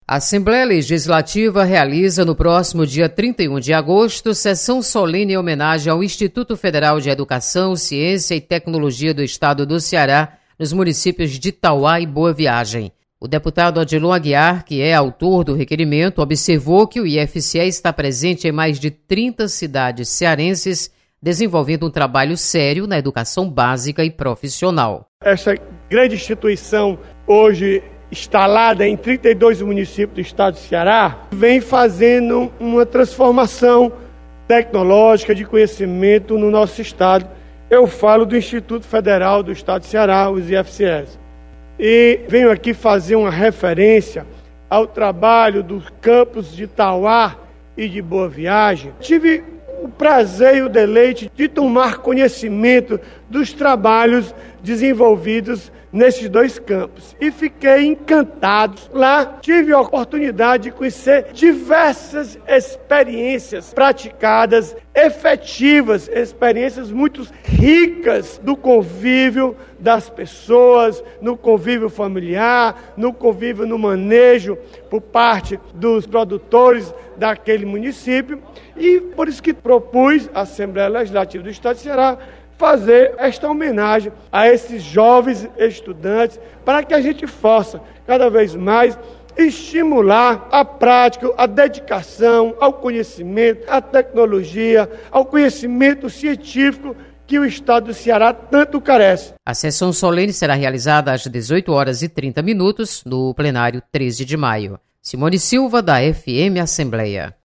A Assembleia Legislativa realiza no próximo dia 31 de agosto sessão solene em homenagem ao Instituto Federal de Educação, Ciência e Tecnologia do Estado do Ceará, nos municípios de Itauá e Boa Viagem. O deputado Odilon Aguiar, que é autor do requerimento, observou que o IFCE está presente em mais de 30 cidades cearenses, desenvolvendo um trabalho sério na educação básica e profissional. Essa grande instituição, hoje instalada em 32 municípios do estado do Ceará, vem fazendo uma transformação tecnológica de conhecimento no nosso estado. Eu falo do Instituto Federal do Estado do Ceará, os IFCEs. E venho aqui fazer uma referência ao trabalho dos campos de Itauá e de Boa Viagem. Tive o prazer e o deleite de tomar conhecimento dos trabalhos desenvolvidos nesses dois campos e fiquei encantado. Lá tive a oportunidade de conhecer diversas experiências praticadas, efetivas, experiências muito ricas do convívio das pessoas, no convívio familiar, no convívio no manejo por parte dos produtores daquele município, e por isso que propus à Assembleia Legislativa do Estado de Ceará fazer esta homenagem a esses jovens estudantes, para que a gente possa cada vez mais estimular a prática, a dedicação ao conhecimento, à tecnologia, ao conhecimento científico que o Estado do Ceará tanto carece. A sessão solene será realizada às 18h30 no plenário 13 de maio. Simone Silva, da FM Assembleia.